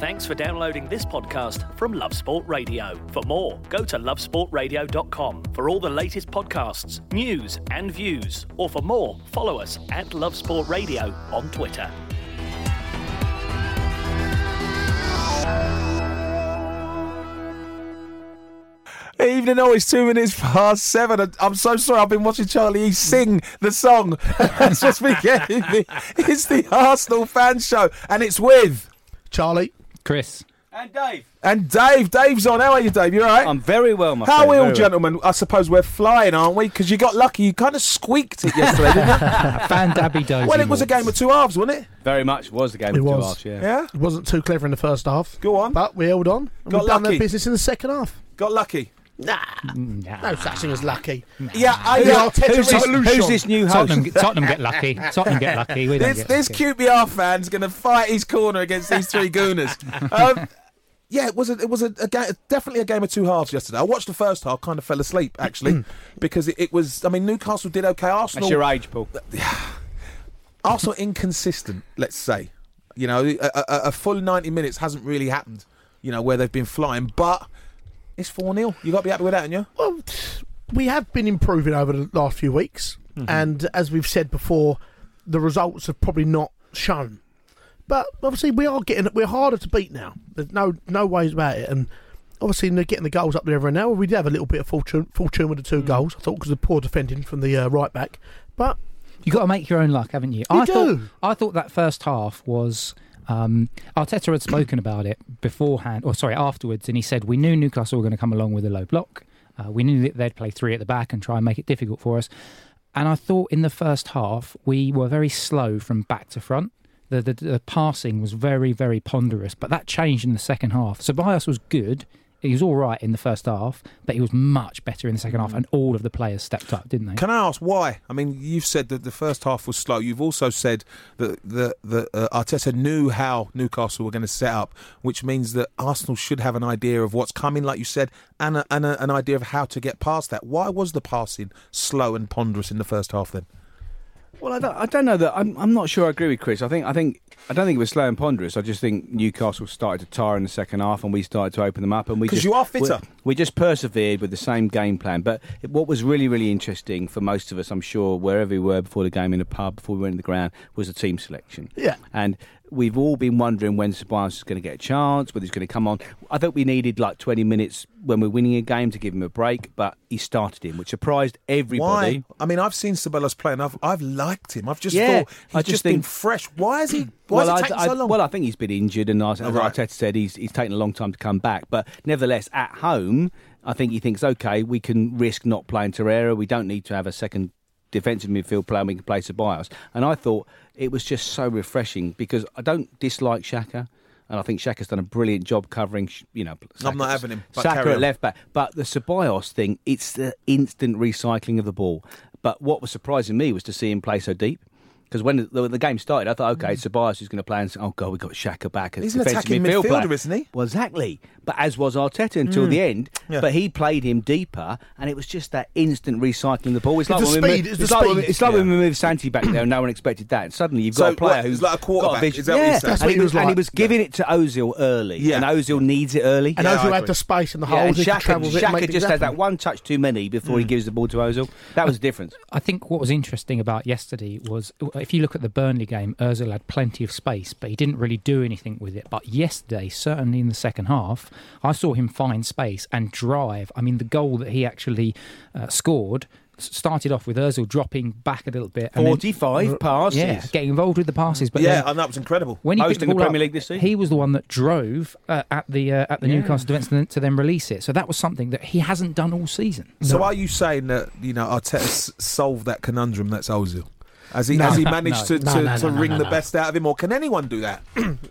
Thanks for downloading this podcast from Love Sport Radio. For more, go to lovesportradio.com for all the latest podcasts, news and views. Or for more, follow us at Love Sport Radio on Twitter. Evening, it's 2 minutes past 7. I'm so sorry, I've been watching Charlie sing the song. That's what's been getting me. It's the Arsenal Fan Show, and it's with Charlie, Chris, and Dave. And Dave. Dave's on. How are you, Dave? You all right? I'm very well, my friend. How are we all, Very gentlemen? I suppose we're flying, aren't we? Because you got lucky. You kind of squeaked it yesterday, didn't you? Fan Dabby Dozy. Well, it was a game of two halves, wasn't it? Very much was the game It of two was. halves, yeah. Yeah? it wasn't too clever in the first half. Go on. But we held on. And Got we've done lucky. their business in the second half. Got lucky. No such thing as lucky. Yeah, Who's this new host? Tottenham get lucky. Tottenham get lucky. We don't This get lucky. QPR fan's going to fight his corner against these three gooners. Yeah, it was definitely a game of two halves yesterday. I watched the first half, kind of fell asleep actually, because it was. I mean, Newcastle did okay. Arsenal. That's your age, Paul. Arsenal inconsistent, let's say. You know, a full 90 minutes hasn't really happened. You know, where they've been flying, but it's 4-0. You got to be happy with that, haven't you? Well, we have been improving over the last few weeks, and as we've said before, the results have probably not shown. But obviously, we're harder to beat now. There's no ways about it, and obviously they're getting the goals up there every now. We did have a little bit of fortune with the two goals. I thought because of poor defending from the right back, but You've got to make your own luck, haven't you? I thought that first half was. Arteta had spoken about it afterwards, and he said we knew Newcastle were going to come along with a low block. We knew that they'd play three at the back and try and make it difficult for us. And I thought in the first half we were very slow from back to front. The passing was very, very ponderous, but that changed in the second half. Ceballos was good. He was all right in the first half, but he was much better in the second half, and all of the players stepped up, didn't they? Can I ask why? I mean, you've said that the first half was slow. You've also said that Arteta knew how Newcastle were going to set up, which means that Arsenal should have an idea of what's coming, like you said, and an idea of how to get past that. Why was the passing slow and ponderous in the first half then? Well, I don't know that. I'm not sure I agree with Chris. I don't think it was slow and ponderous. I just think Newcastle started to tire in the second half, and we started to open them up. And because you are fitter. We just persevered with the same game plan. But what was really, really interesting for most of us, I'm sure, wherever we were before the game, in a pub, before we went in the ground, was the team selection. Yeah. And we've all been wondering when Ceballos is going to get a chance, whether he's going to come on. I thought we needed like 20 minutes when we're winning a game to give him a break, but he started him, which surprised everybody. Why? I mean, I've seen Ceballos play, and I've liked him. I've just thought he's just been fresh. Why is he? Why is it taking so long? Well, I think he's been injured, and as Arteta said, he's taken a long time to come back. But nevertheless, at home, I think he thinks, okay, we can risk not playing Torreira. We don't need to have a second defensive midfield player. We can play Ceballos. And I thought it was just so refreshing because I don't dislike Xhaka. And I think Xhaka's done a brilliant job covering, I'm not having him. Saka at left back. But the Ceballos thing, it's the instant recycling of the ball. But what was surprising me was to see him play so deep. Because when the game started, I thought, okay, Ceballos is going to play, and oh god, we've got Xhaka back as he's an defensive attacking midfield midfielder, player. isn't he? Well, exactly. But as was Arteta until the end. Yeah. But he played him deeper, and it was just that instant recycling of the ball. It's the speed. It's like when we moved Santi back there, and no one expected that. And suddenly you've got a player who's like a quarterback. got a vision. Is that what you're saying? That's what he was like. And he was giving it to Ozil early, and Ozil needs it early. And Ozil had the space and the holes. And he could travel with it and Xhaka make just things has that happen. one touch too many before he gives the ball to Ozil. That was the difference. I think what was interesting about yesterday was, if you look at the Burnley game, Ozil had plenty of space, but he didn't really do anything with it. But yesterday, certainly in the second half, I saw him find space and drive. I mean, the goal that he actually scored started off with Ozil dropping back a little bit. And 45 passes. Yeah, getting involved with the passes. But and that was incredible. When he Most picked the in the ball Premier up, League this season. he was the one that drove at the Newcastle defence to then release it. So that was something that he hasn't done all season. So are you saying that Arteta solved that conundrum that's Ozil? Has he managed to wring the best out of him, or can anyone do that?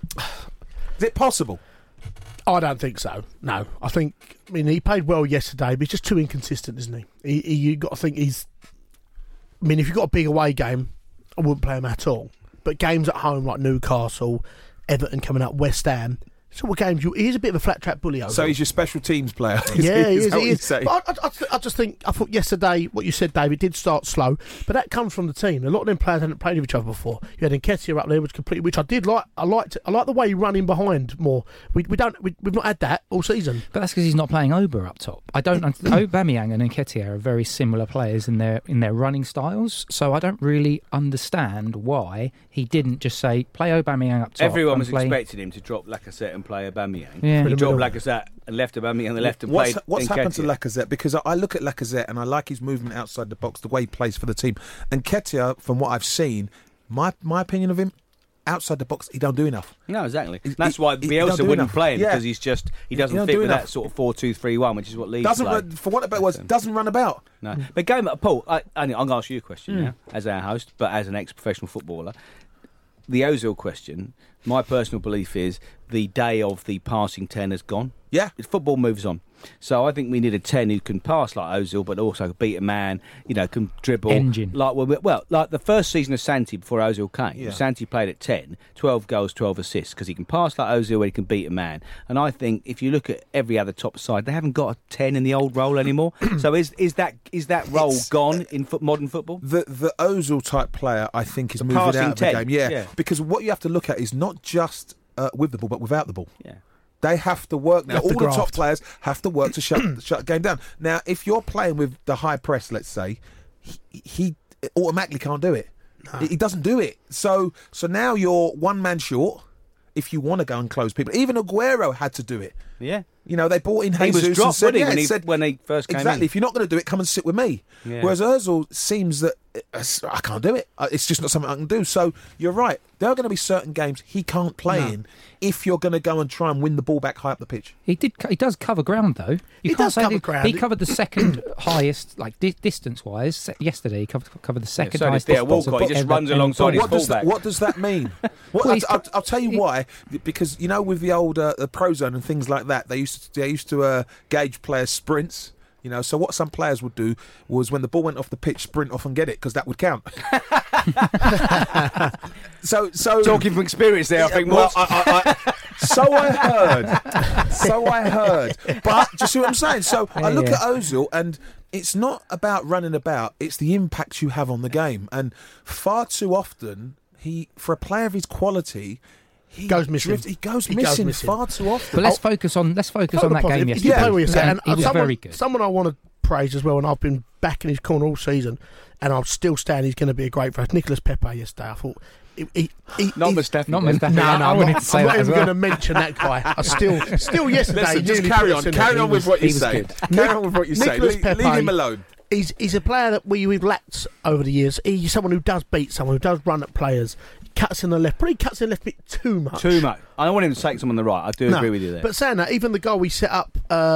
Is it possible? I don't think so. No, I mean, he played well yesterday, but he's just too inconsistent, isn't he? You got to think he's. I mean, if you've got a big away game, I wouldn't play him at all. But games at home like Newcastle, Everton coming up, West Ham, sort of games, he is a bit of a flat track bully. So he's your special teams player. Yeah, he is. I thought yesterday, what you said, David, did start slow, but that comes from the team. A lot of them players hadn't played with each other before. You had Nketiah up there, which I did like. I like the way he ran in behind more. We've not had that all season. But that's because he's not playing Oba up top. I don't. Aubameyang and Nketiah are very similar players in their running styles. So I don't really understand why he didn't just say play Aubameyang up top. Everyone was expecting him to drop Lacazette and play Aubameyang. Yeah. He dropped Lacazette and left Aubameyang on the left and played. What's happened to Nketiah. Lacazette? Because I look at Lacazette and I like his movement outside the box, the way he plays for the team. And Nketiah, from what I've seen, my opinion of him, outside the box, he don't do enough. No, exactly. That's why Bielsa wouldn't play him, because he doesn't fit with that sort of 4-2-3-1, which is what Leeds play. For what about was doesn't run about. No, but going back, Paul, I'm going to ask you a question now, as our host, but as an ex-professional footballer. The Ozil question, my personal belief is the day of the passing 10 has gone. Yeah. Football moves on. So I think we need a 10 who can pass like Ozil, but also beat a man, can dribble. Engine. Like the first season of Santi before Ozil came. Yeah. Santi played at 10, 12 goals, 12 assists, because he can pass like Ozil and he can beat a man. And I think if you look at every other top side, they haven't got a 10 in the old role anymore. So is that role gone in modern football? The Ozil type player, I think, is moving out of the game. Yeah, because what you have to look at is not just with the ball, but without the ball. Yeah. They have to work. All the top players have to work to shut the game down. Now, if you're playing with the high press, let's say, he automatically can't do it. No. He doesn't do it. So now you're one man short if you want to go and close people. Even Aguero had to do it. Yeah. They brought in Jesus. He was dropped, and said, when he first came in. Exactly. If you're not going to do it, come and sit with me. Yeah. Whereas Ozil seems that I can't do it. It's just not something I can do. So you're right. There are going to be certain games he can't play in if you're going to go and try and win the ball back high up the pitch. He does cover ground, though. He does cover ground. He covered the second highest, distance-wise. Yesterday, he covered the second so highest. Theo Walcott. He just runs alongside his fullback. What does that mean? I'll tell you why. Because with the old the Pro Zone and things like that, they used to gauge players' sprints. So what some players would do was when the ball went off the pitch, sprint off and get it, because that would count. So talking from experience there, I think. Well, so I heard. But do you see what I'm saying? So I look at Ozil, and it's not about running about; it's the impact you have on the game. And far too often, for a player of his quality, He goes missing far too often. But let's focus on that game yesterday. Yeah, he was very good. Someone I want to praise as well, and I've been back in his corner all season, and I'll still stand. He's going to be a great for us. Nicolas Pepe yesterday. I thought. Not Mustafi. No, I'm not even going to mention that guy. I still yesterday. Listen, just carry on with what you say. Carry on with what you say. Leave him alone. He's a player that we've lacked over the years. He's someone who does beat someone, who does run at players. Cuts in the left, probably cuts in the left a bit too much. I don't want him to take someone on the right. I do agree with you there. But saying that, even the goal we set up,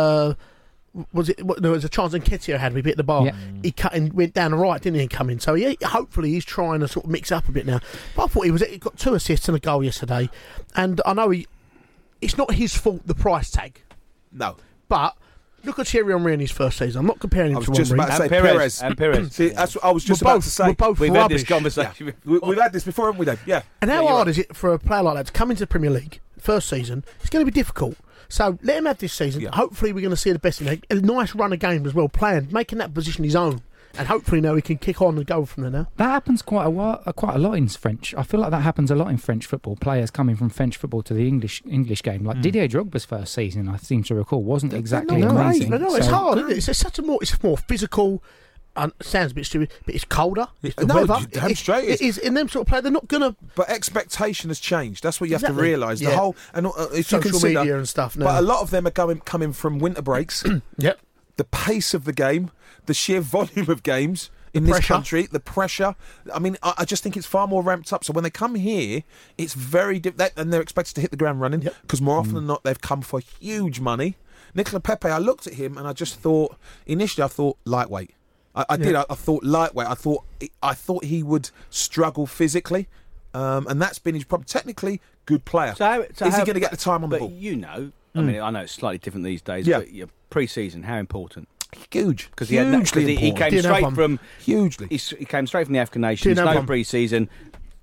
was a chance Nketiah had. We hit the bar. Yeah. He cut and went down the right, didn't he? And come in. So hopefully he's trying to sort of mix up a bit now. But I thought he got 2 assists and a goal yesterday, and I know it's not his fault. The price tag, no, but. Look at Thierry Henry in his first season. I'm not comparing him to just Henry. about to say Perez. And Perez. See, that's what I was just about to say. We're both We've rubbish. had this conversation. Yeah. We've had this before, haven't we, Dave? Yeah. And how hard is it for a player like that to come into the Premier League first season? It's going to be difficult. So let him have this season. Yeah. Hopefully we're going to see the best in him. A nice run of games as well, playing, making that position his own. And hopefully now he can kick on and go from there now. That happens quite a lot in French. I feel like that happens a lot in French football. Players coming from French football to the English game. Like Didier Drogba's first season, I seem to recall, wasn't exactly amazing. No, it's hard, isn't it? It's more physical. Sounds a bit stupid, but it's colder. It's the weather. Damn straight. It is in them sort of players. They're not gonna. But expectation has changed. That's what you have to realise. The whole and if social you consider, media and stuff. Now. But a lot of them are coming from winter breaks. Yep. The pace of the game, the sheer volume of games. In this country, the pressure. I mean, I just think it's far more ramped up. So when they come here, it's very and they're expected to hit the ground running because more often than not, they've come for huge money. Nicolas Pepe, I looked at him and I just thought initially, I thought lightweight. I did. I thought lightweight. I thought he would struggle physically, and that's been his problem. Technically, good player. Is he going to get the time on the ball? I mean, I know it's slightly different these days. But pre-season, how important? Huge, because he came straight from hugely. He came straight from the African Nations. No pre-season.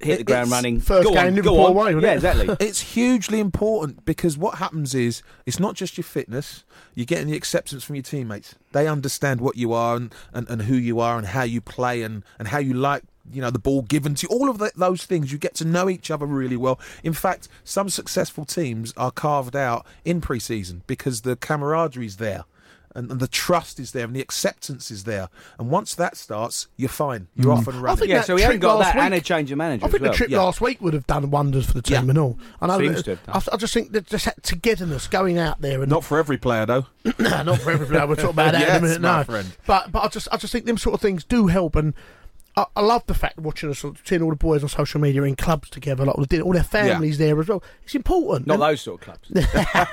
hit the ground running. First game, Liverpool away, wasn't yeah, it? exactly. It's hugely important because what happens is it's not just your fitness. You're getting the acceptance from your teammates. They understand what you are and who you are and how you play and how you like, the ball given to you. All of those things, you get to know each other really well. In fact, some successful teams are carved out in pre-season because the camaraderie is there. And the trust is there and the acceptance is there. And once that starts, you're fine. You're off and running. Yeah, so we haven't got that and a change of manager. I think the trip last week would have done wonders for the team and all. I know. I just think that just that togetherness going out there and not for every player though. Not for every player. We'll talk about that in a minute. No, friend. But I just think them sort of things do help and. I love the fact of watching us, seeing all the boys on social media in clubs together, like all their families there as well. It's important. Not those sort of clubs. And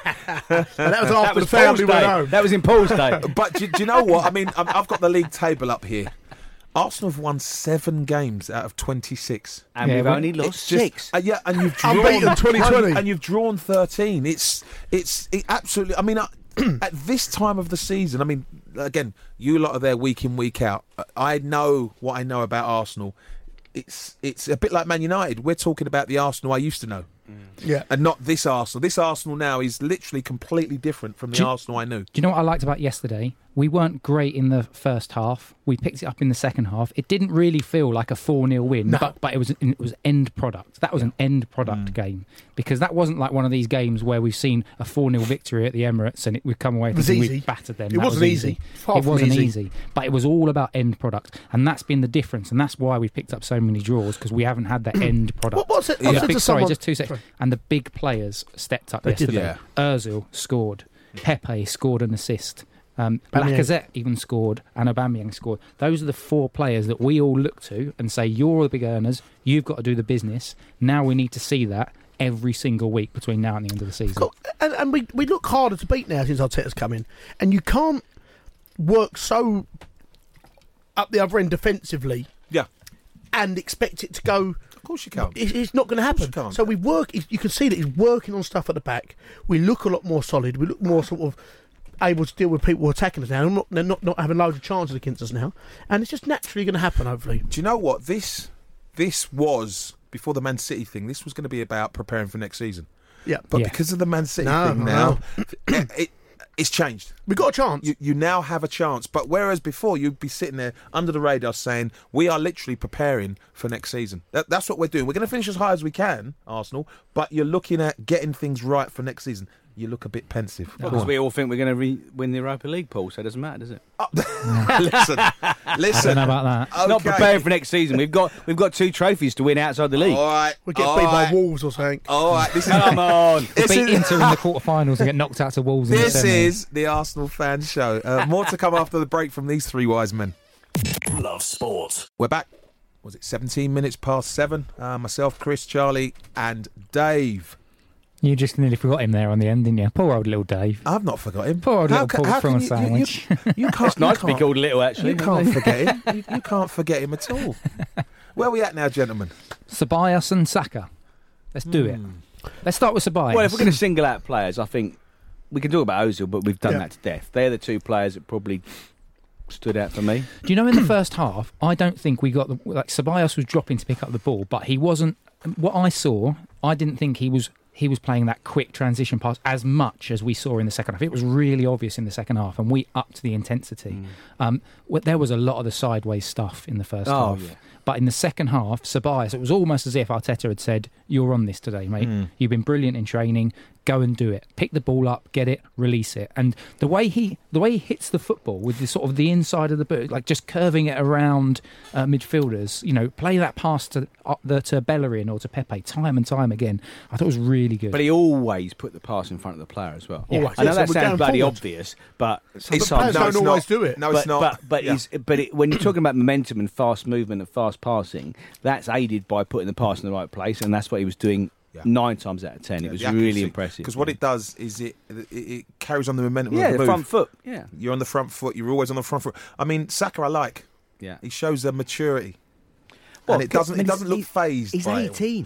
that was after the family went home. That was in Paul's day. But do you know what? I mean, I've got the league table up here. Arsenal have won 7 games out of 26. And we've only lost 6. And you've drawn unbeaten 2020. And you've drawn 13. It absolutely. I mean, at this time of the season, I mean, again, you lot are there week in, week out. I know what I know about Arsenal. It's a bit like Man United. We're talking about the Arsenal I used to know. Yeah. And not this Arsenal. This Arsenal now is literally completely different from the Arsenal I knew. Do you know what I liked about yesterday? We weren't great in the first half. We picked it up in the second half. It didn't really feel like a 4-0 win, but it was end product. That was an end product game because that wasn't like one of these games where we've seen a 4-0 victory at the Emirates and we've come away thinking we battered them. It wasn't easy. It wasn't easy, but it was all about end product, and that's been the difference, and that's why we've picked up so many draws because we haven't had that end product. What's it? Sorry, just 2 seconds. And the big players stepped up yesterday. Ozil scored. Pepe scored an assist. Lacazette even scored and Aubameyang scored. Those are the 4 players that we all look to and say, you're the big earners, you've got to do the business. Now we need to see that every single week between now and the end of the season. Cool. And we look harder to beat now since Arteta's come in. And you can't work so up the other end defensively and expect it to go... Of course you can't. It's not going to happen. So we work... You can see that he's working on stuff at the back. We look a lot more solid. We look more sort of... able to deal with people attacking us now. They're not having loads of chances against us now, and it's just naturally going to happen. Hopefully, do you know what this was before the Man City thing? This was going to be about preparing for next season. But because of the Man City thing now, it's changed. We got a chance. You now have a chance, but whereas before you'd be sitting there under the radar saying we are literally preparing for next season. That's what we're doing. We're going to finish as high as we can, Arsenal, but you're looking at getting things right for next season. You look a bit pensive. Because we all think we're going to win the Europa League, Paul, so it doesn't matter, does it? Listen. I don't know about that. Okay. Not preparing for next season. We've got 2 trophies to win outside the league. All right. We get beat by Wolves or something. All right. Come on. Beat Inter in the quarterfinals and get knocked out to Wolves. This is the Arsenal Fan Show. More to come after the break from these 3 wise men. Love Sport. We're back. Was it 17 minutes past 7? Myself, Chris, Charlie, and Dave. You just nearly forgot him there on the end, didn't you? Poor old little Dave. I've not forgot him. Poor old little Paul from a sandwich. You can't. It's nice to be called little, actually. You can't forget him. You can't forget him at all. Where are we at now, gentlemen? Ceballos and Saka. Let's do it. Let's start with Ceballos. Well, if we're going to single out players, I think we can talk about Ozil, but we've done that to death. They're the 2 players that probably stood out for me. Do you know in the first half, I don't think we got Ceballos was dropping to pick up the ball, but he wasn't. What I saw, I didn't think he was playing that quick transition pass as much as we saw in the second half. It was really obvious in the second half, and we upped the intensity. There was a lot of the sideways stuff in the first half. Yeah. But in the second half, Ceballos, it was almost as if Arteta had said, you're on this today, mate. You've been brilliant in training. Go and do it. Pick the ball up, get it, release it. And the way he hits the football with the sort of the inside of the boot, like just curving it around midfielders, play that pass to Bellerin or to Pepe time and time again. I thought it was really good. But he always put the pass in front of the player as well. Yeah. I know that sounds bloody obvious, but sometimes players don't always do it. No, it's not. But when you're talking about momentum and fast movement and fast passing, that's aided by putting the pass in the right place, and that's what he was doing 9 times out of 10. It was really impressive. Because what it does is it carries on the momentum of the move. front foot. Yeah. You're on the front foot. You're always on the front foot. I mean, Saka I like. Yeah. He shows a maturity. And it doesn't look phased. He's by 18.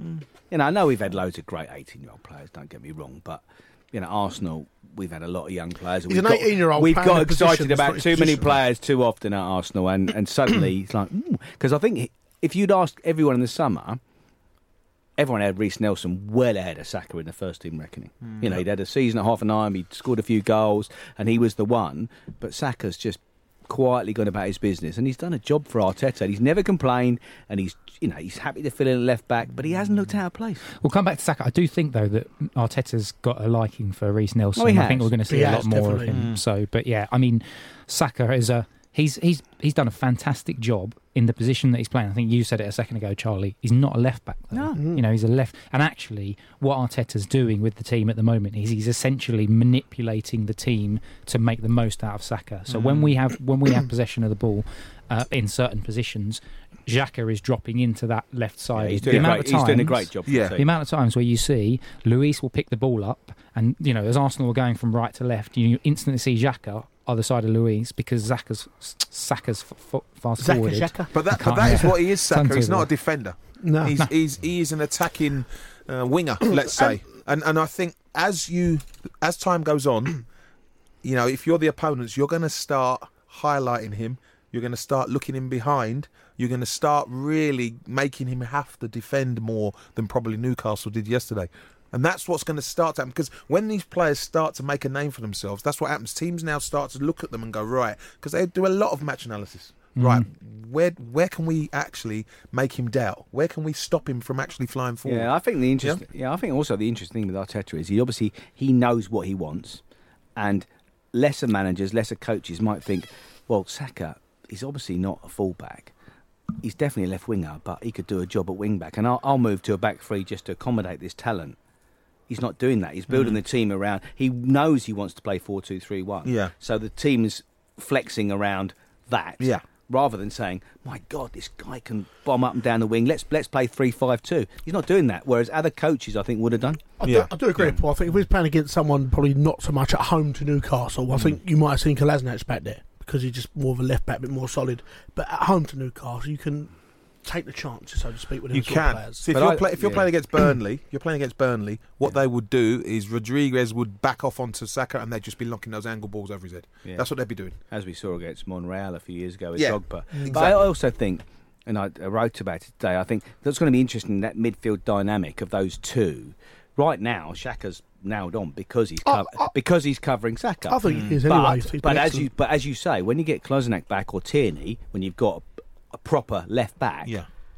I know we've had loads of great 18-year-old players, don't get me wrong, but Arsenal, we've had a lot of young players. He's an 18-year-old. We've got excited about too many players too often at Arsenal, and suddenly it's like, because I think if you'd asked everyone in the summer, everyone had Reece Nelson well ahead of Saka in the first team reckoning. You know, he'd had a season at Hoffenheim, he'd scored a few goals, and he was the one. But Saka's just quietly gone about his business, and he's done a job for Arteta. He's never complained, and he's happy to fill in a left back, but he hasn't looked out of place. We'll come back to Saka. I do think though that Arteta's got a liking for Reece Nelson. Oh, he I think has. we're going to see a lot more of him. So, but yeah, I mean, Saka is he's done a fantastic job in the position that he's playing. I think you said it a second ago, Charlie. He's not a left back, though. No. You know, he's a left. And actually, what Arteta's doing with the team at the moment is he's essentially manipulating the team to make the most out of Saka. So when we have possession of the ball in certain positions, Xhaka is dropping into that left side. Yeah, he's doing a great job. Yeah. The amount of times where you see Luis will pick the ball up, and you know, as Arsenal are going from right to left, you instantly see Xhaka other side of Luis because Saka's fast forward. But that is what he is, Saka. He's not a defender. No. He is an attacking winger, let's say. And I think as time goes on, you know, if you're the opponents, you're going to start highlighting him. You're going to start looking him behind. You're going to start really making him have to defend more than probably Newcastle did yesterday. And that's what's going to start to happen, because when these players start to make a name for themselves, that's what happens. Teams now start to look at them and go, right, because they do a lot of match analysis. Right, where can we actually make him doubt? Where can we stop him from actually flying forward? Yeah, I think I think also the interesting thing with Arteta is he knows what he wants, and lesser managers, lesser coaches might think, well, Saka is obviously not a fullback. He's definitely a left winger, but he could do a job at wing back, and I'll move to a back three just to accommodate this talent. He's not doing that. He's building the team around. He knows he wants to play 4-2-3-1. Yeah. So the team's flexing around that. Yeah. Rather than saying, my God, this guy can bomb up and down the wing. Let's play 3-5-2. He's not doing that. Whereas other coaches, I think, would have done. I do agree, Paul. I think if he was playing against someone probably not so much at home to Newcastle, I think you might have seen Kolasinac back there because he's just more of a left back, a bit more solid. But at home to Newcastle, you can take the chances, so to speak, with him. You can. See, if you're playing against Burnley, what they would do is Rodriguez would back off onto Saka and they'd just be knocking those angle balls over his head. Yeah. That's what they'd be doing. As we saw against Monreal a few years ago with Drogba. Exactly. But I also think, and I wrote about it today, I think that's going to be interesting, that midfield dynamic of those two. Right now, Xhaka's nailed on because he's covering Saka. I think he is anyway. But as you say, when you get Kolasinac back or Tierney, when you've got a proper left back,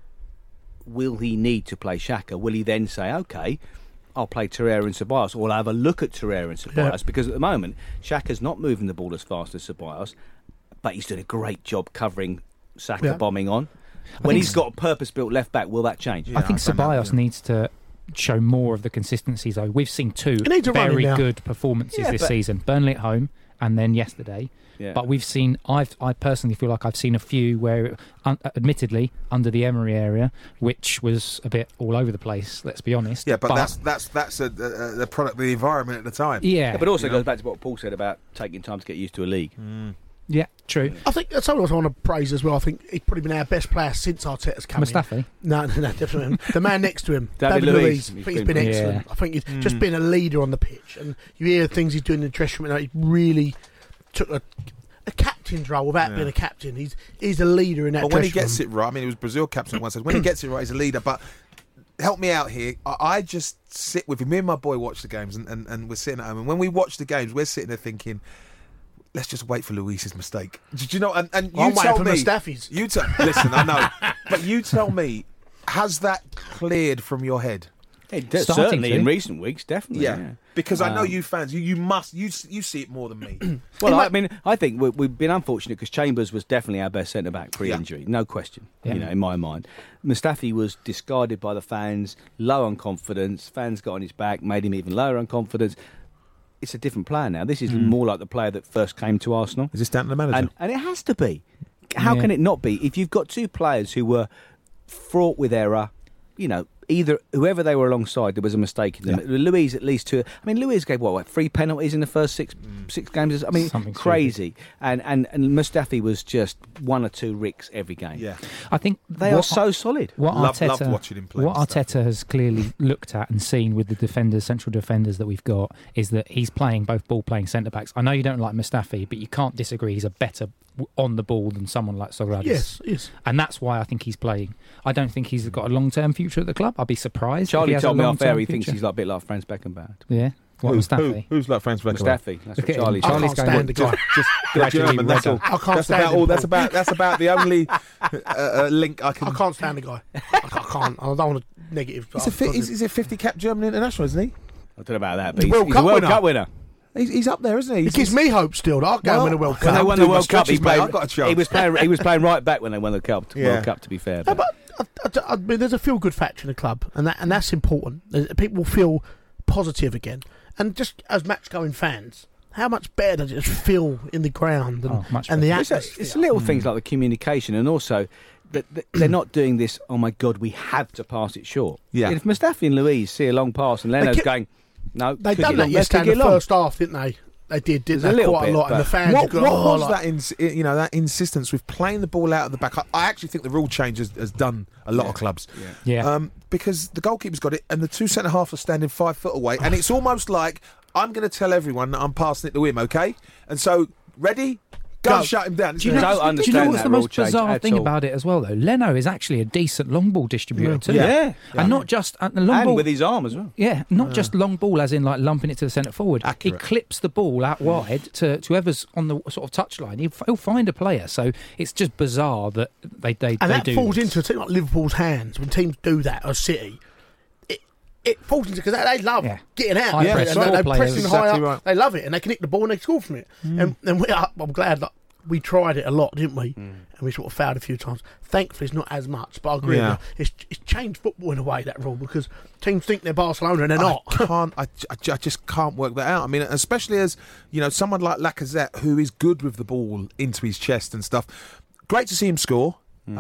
will he need to play Xhaka? Will he then say, okay, I'll play Torreira and Ceballos, or I'll have a look at Torreira and Ceballos? Because at the moment, Xhaka's not moving the ball as fast as Ceballos, but he's doing a great job covering Saka bombing on. When he's got a purpose-built left back, will that change? I think Ceballos needs to show more of the consistency, though. We've seen two very good performances this season. Burnley at home and then yesterday. Yeah. But we've seen, I personally feel like I've seen a few where, admittedly, under the Emery area, which was a bit all over the place, let's be honest. Yeah, but that's the product of the environment at the time. Yeah. But also goes back to what Paul said about taking time to get used to a league. Yeah, true. I think that's someone else I want to praise as well. I think he's probably been our best player since Arteta's come Mustafi? in. No, definitely. The man next to him, David Luiz. I think he's been excellent. Yeah. I think he's just been a leader on the pitch. And you hear things he's doing in the dressing room. He really took a captain's role without being a captain. He's a leader in that dressing room. But when he gets it right, I mean, he was Brazil captain once. When he gets it right, he's a leader. But help me out here. I just sit with him. Me and my boy watch the games, and we're sitting at home. And when we watch the games, we're sitting there thinking, let's just wait for Luis's mistake. Did you know? And you tell me, Mustafi's. Listen, I know, but you tell me, has that cleared from your head? It does, certainly in recent weeks, definitely. Yeah. Because I know you fans, you see it more than me. Well, I mean, I think we've been unfortunate because Chambers was definitely our best centre back pre-injury, no question. Yeah. You know, in my mind, Mustafi was discarded by the fans, low on confidence. Fans got on his back, made him even lower on confidence. It's a different player now. This is more like the player that first came to Arsenal. Is this down to the manager? And it has to be. How can it not be? If you've got two players who were fraught with error, you know, either whoever they were alongside, there was a mistake in them. Yeah. Luiz at least two. I mean, Luiz gave 3 penalties in the first six games. I mean, something crazy. And Mustafi was just 1 or 2 ricks every game. Yeah, I think they are so solid. Loved watching him play. What Arteta has clearly looked at and seen with the defenders, central defenders that we've got, is that he's playing both ball-playing centre backs. I know you don't like Mustafi, but you can't disagree. He's a better on the ball than someone like Sokratis. Yes. And that's why I think he's playing. I don't think he's got a long-term future at the club. I'd be surprised. Charlie if he has told a me off air long-term he thinks future. he's like a bit like Franz Beckenbauer. Yeah. What, Mustafi? Who's like Franz Beckenbauer? Mustafi. That's Look what at him. Charlie's I Charlie's can't going stand the guy. Just Gradually German, that's all. red. I can't That's stand about him, all. That's Paul. about the only link I can. I can't stand the guy. I can't. I don't want to negative. He's a 50 cap German international, isn't he? I don't know about that, but The he's a World Cup winner. He's up there, isn't he? It gives me hope still that I'll go and win a World When Cup. they won do the my World Cup, he stretches, mate. played. I've got a chance. He was playing right back when they won the Cup. Yeah. World Cup, to be fair. No, but I mean, there's a feel-good factor in the club, and that's important. People feel positive again, and just as match-going fans, how much better does it just feel in the ground much and the better. atmosphere? It's little things like the communication, and also that they're not doing this. Oh my God, we have to pass it short. Yeah. If Mustafi and Louise see a long pass, and Leno's kept- going, no, They could done get that long, yesterday let's in kick the it long. first half, didn't they? They did There's they? a little Quite bit, a lot, and the but- fans. What have was got, that insistence with playing the ball out of the back? I actually think the rule change has done a lot of clubs. Yeah. Because the goalkeeper's got it, and the two centre halves are standing 5 foot away, and it's almost like I'm going to tell everyone that I'm passing it to him, okay? And so, ready? Go and shut him down. Do you know- don't Do you know understand what's that the rule most change bizarre at thing all. about it as well, though? Leno is actually a decent long ball distributor too. Yeah. And not just a long And ball. with his arm as well. Yeah, not just long ball as in like lumping it to the centre forward. Accurate. He clips the ball out wide to whoever's on the sort of touchline. He'll find a player. So it's just bizarre that they and that do falls this. into a team like Liverpool's hands when teams do that, or City. It falls into because they love getting out. High and press they football pressing players. high Exactly up. right. They love it, and they can nick the ball and they score from it. And I'm glad that we tried it a lot, didn't we? And we sort of failed a few times. Thankfully, it's not as much. But I agree Yeah. with you. It's changed football in a way, that rule, because teams think they're Barcelona and they're not. I just can't work that out. I mean, especially as someone like Lacazette, who is good with the ball into his chest and stuff. Great to see him score.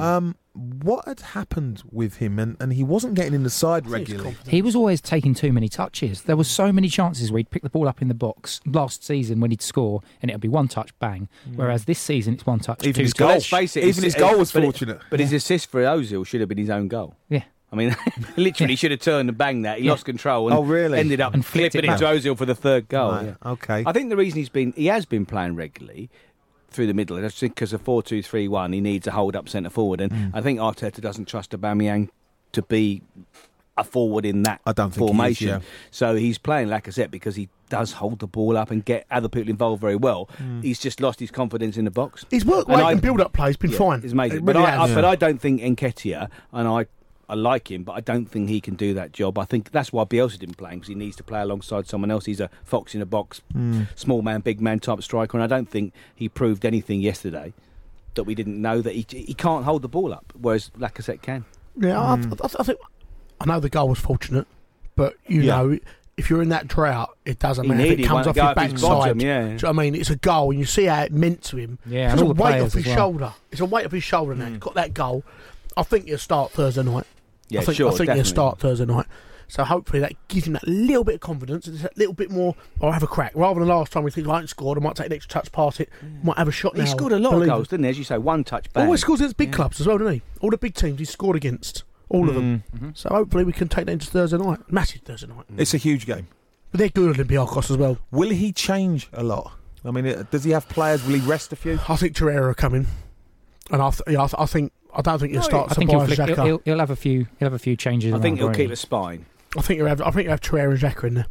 What had happened with him? And he wasn't getting in the side regularly. He was always taking too many touches. There were so many chances where he'd pick the ball up in the box last season when he'd score, and it'd be one touch, bang. Whereas this season it's one touch, Even two his touch. goal. Let's face it. Even his goal was but fortunate. But his assist for Ozil should have been his own goal. Yeah. I mean, literally, he should have turned and banged that. He lost control and really? ended up And flipped flipping it into Ozil for the third goal. Right, Yeah. okay. I think the reason he has been playing regularly through the middle, I just think because of 4-2-3-1, he needs a hold-up centre forward, and I think Arteta doesn't trust Aubameyang to be a forward in that I don't think he is, formation. yeah. So he's playing Lacazette because he does hold the ball up and get other people involved very well. He's just lost his confidence in the box. His work And rate and build-up play has been fine. It's amazing. It But really I has. don't think Nketiah, and I like him, but I don't think he can do that job. I think that's why Bielsa didn't play him, because he needs to play alongside someone else. He's a fox in a box, small man, big man type striker, and I don't think he proved anything yesterday that we didn't know, that he can't hold the ball up, whereas Lacazette can. Yeah, I think I know the goal was fortunate, but you know, if you're in that drought, it doesn't He matter if needed it comes one off to go your up his backside. bottom, yeah. Do you know what I mean? It's a goal, and you see how it meant to him. Yeah, It's and a all the weight players off his as well. shoulder. It's a weight off his shoulder now. He's got that goal. I think he'll start Thursday night. Yeah, I think sure, he'll definitely. start Thursday night. So hopefully that gives him that little bit of confidence, and a little bit more, I'll have a crack. Rather than last time we think I ain't scored, I might take an extra touch past it, might have a shot now. He scored a lot of Believe goals, it. didn't he? As you say, one touch bang. Always scores against big clubs as well, doesn't he? All the big teams he's scored against. All of them. So hopefully we can take that into Thursday night. Massive Thursday night. It's a huge game. But they're good Olympiacos as well. Will he change a lot? I mean, does he have players? Will he rest a few? I think Torreira are coming. And I don't think he'll start I think he'll, Tobias Xhaka. he'll have a few changes. I think around, he'll won't keep a spine. I think you'll have Torreira and Xhaka in there.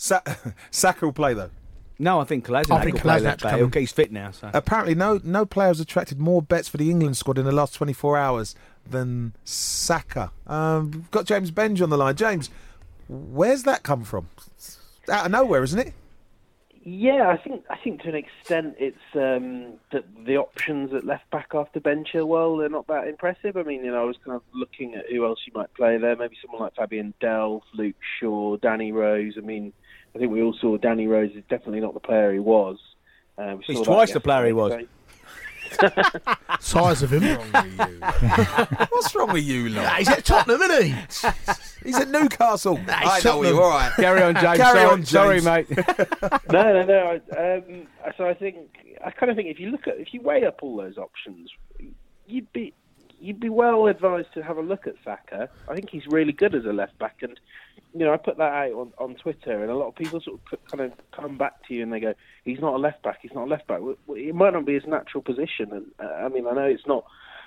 Saka will play though. No, I think I Kolasinac think will play Kolasinac's left back. coming. He's fit now. So. Apparently, no player has attracted more bets for the England squad in the last 24 hours than Saka. We've got James Benge on the line. James, where's that come from? Out of nowhere, isn't it? Yeah, I think to an extent it's that the options at left back after Ben Chilwell, they're not that impressive. I mean, I was kind of looking at who else you might play there. Maybe someone like Fabian Delph, Luke Shaw, Danny Rose. I mean, I think we all saw Danny Rose is definitely not the player he was. He's twice the player he was. Size of him. What's wrong with you, lot? He's at Tottenham, isn't he? He's at Newcastle. he's I know Tottenham. you. All right. Carry on, James. Carry on, James. Sorry, mate. No. So I kind of think if you weigh up all those options, you'd be well advised to have a look at Saka. I think he's really good as a left back, and I put that out on Twitter, and a lot of people sort of kind of come back to you and they go, "He's not a left back. He's not a left back." Well, it might not be his natural position, and I mean, I know it's not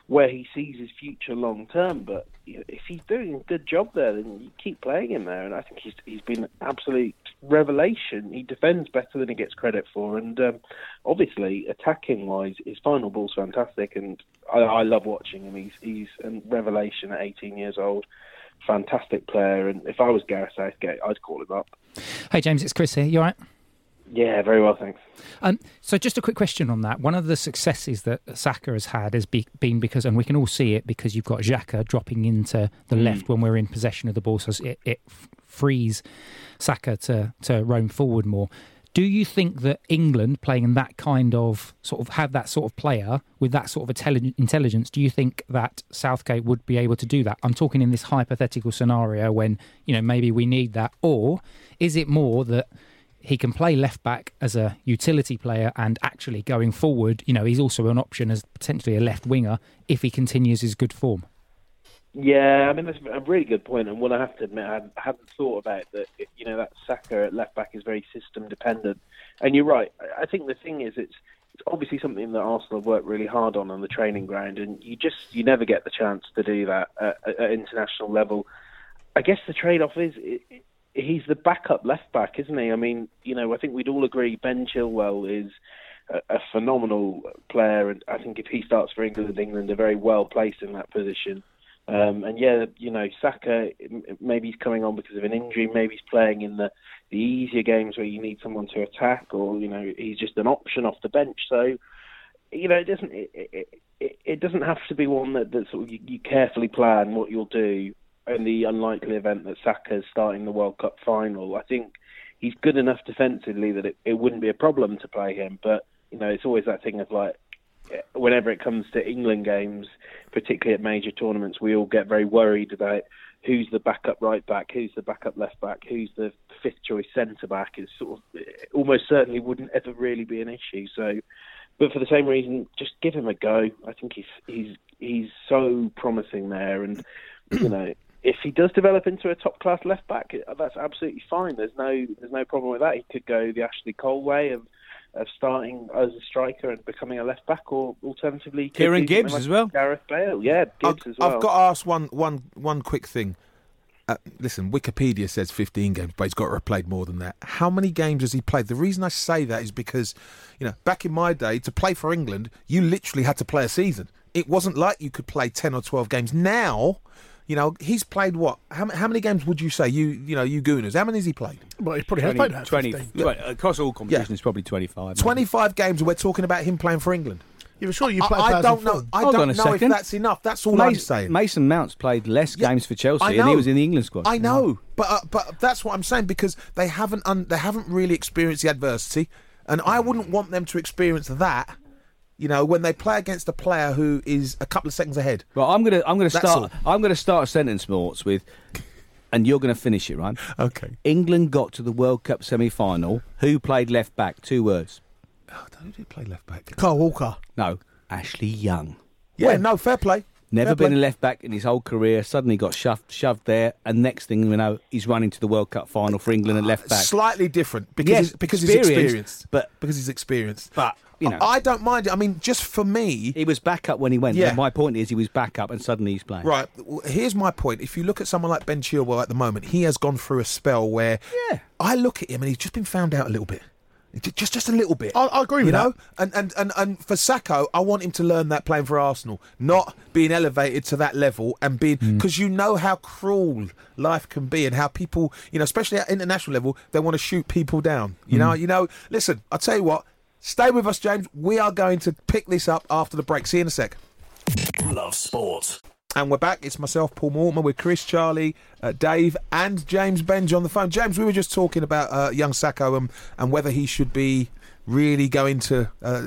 where he sees his future long term. But if he's doing a good job there, then you keep playing him there. And I think he's been an absolute revelation. He defends better than he gets credit for, and obviously attacking wise, his final ball's fantastic, and I love watching him. He's a revelation at 18 years old. Fantastic player, and if I was Gareth Southgate, I'd call him up. Hey James, it's Chris here. You all right? Yeah, very well, thanks. So just a quick question on that. One of the successes that Saka has had has been because, and we can all see it, because you've got Xhaka dropping into the left when we're in possession of the ball, so it frees Saka to roam forward more. Do you think that England playing in that kind of have that sort of player with that sort of intelligence, do you think that Southgate would be able to do that? I'm talking in this hypothetical scenario when, maybe we need that. Or is it more that he can play left back as a utility player, and actually going forward, he's also an option as potentially a left winger if he continues his good form? Yeah, I mean, that's a really good point, and what I have to admit, I hadn't thought about that. That Saka at left back is very system dependent, and you're right. I think the thing is, it's obviously something that Arsenal have worked really hard on the training ground, and you never get the chance to do that at international level. I guess the trade-off is he's the backup left back, isn't he? I mean, I think we'd all agree Ben Chilwell is a phenomenal player, and I think if he starts for England are very well placed in that position. Saka, maybe he's coming on because of an injury, maybe he's playing in the easier games where you need someone to attack, or he's just an option off the bench. So it doesn't have to be one that sort of you carefully plan what you'll do in the unlikely event that Saka's starting the World Cup final. I think he's good enough defensively that it wouldn't be a problem to play him, but it's always that thing of like, whenever it comes to England games, particularly at major tournaments, we all get very worried about who's the backup right back, who's the backup left back, who's the fifth choice centre back. Is sort of almost certainly wouldn't ever really be an issue. So, but for the same reason, just give him a go. I think he's so promising there, and if he does develop into a top class left back, that's absolutely fine. There's no problem with that. He could go the Ashley Cole way of starting as a striker and becoming a left back, or alternatively Kieran Gibbs as well. Gareth Bale, yeah, Gibbs as well. I've got to ask one quick thing. Listen, Wikipedia says 15 games, but he's got to have played more than that. How many games has he played? The reason I say that is because, back in my day, to play for England, you literally had to play a season. It wasn't like you could play 10 or 12 games. Now, he's played what? How many games would you say, you Gooners? How many has he played? Well, he probably has played about 20, across all competitions, it's probably 25. 25 games, and we're talking about him playing for England. Yeah, sure you play. I don't know. I don't know if that's enough. That's all I'm saying. Mason Mount's played less games for Chelsea, and he was in the England squad. I know, but that's what I'm saying, because they haven't really experienced the adversity, and I wouldn't want them to experience that. When they play against a player who is a couple of seconds ahead. Right, I'm gonna start a sentence, Morts, with, and you're going to finish it, right? Okay. England got to the World Cup semi-final. Who played left back? 2 words. Who did play left back? Carl Walker. No, Ashley Young. Yeah, no, fair play. Never been a left back in his whole career. Suddenly got shoved there, and next thing you know, he's running to the World Cup final for England at left back. Slightly different because he's experienced. Because he's experienced. But I don't mind it. I mean, just for me, he was backup when he went. Yeah. My point is, he was backup, and suddenly he's playing. Right. Well, here's my point. If you look at someone like Ben Chilwell at the moment, he has gone through a spell where I look at him and he's just been found out a little bit. Just a little bit. I agree with that. And for Sacco, I want him to learn that playing for Arsenal, not being elevated to that level and being, because you know how cruel life can be and how people, especially at international level, they want to shoot people down. Listen, I'll tell you what. Stay with us, James. We are going to pick this up after the break. See you in a sec. Love Sport. And we're back. It's myself, Paul Mortimer, with Chris, Charlie, Dave and James Benge on the phone. James, we were just talking about young Sacco and whether he should be really going to